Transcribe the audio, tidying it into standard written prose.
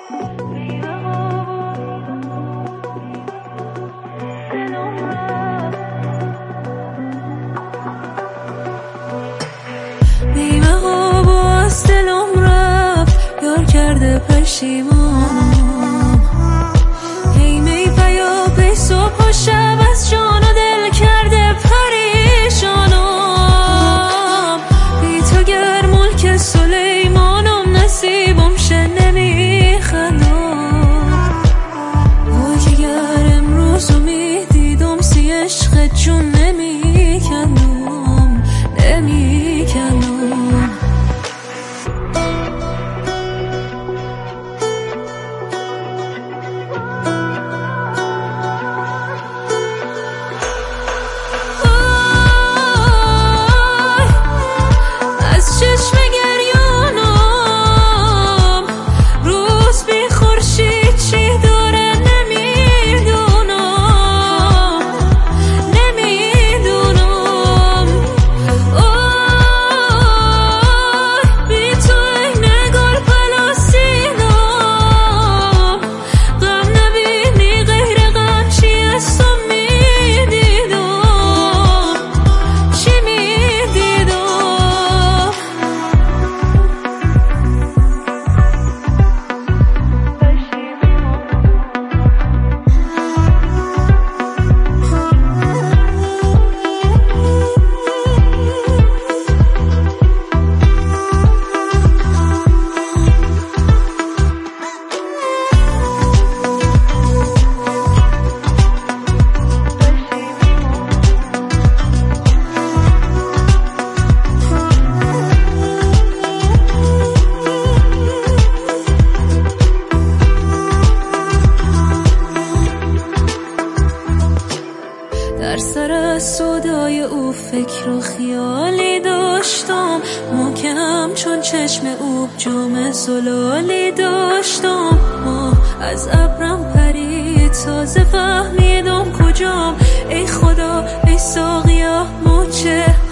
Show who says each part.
Speaker 1: بیمه ها باز دلم رفت یار کرده پشیمانم هی می پیا پی صبح و شب از جان و دل کرده پریشانم بی تو گر ملک سلیمانم نصیبم شه نمیخندم وای که گر امروزو میدیدم سی عشق جون نمیکندم در سر از صدای او فکر و خیالی داشتم محکم چون چشم او جام زلالی داشتم از ابرم پرید تازه فهمیدم کجام ای خدا ای ساقیا مچه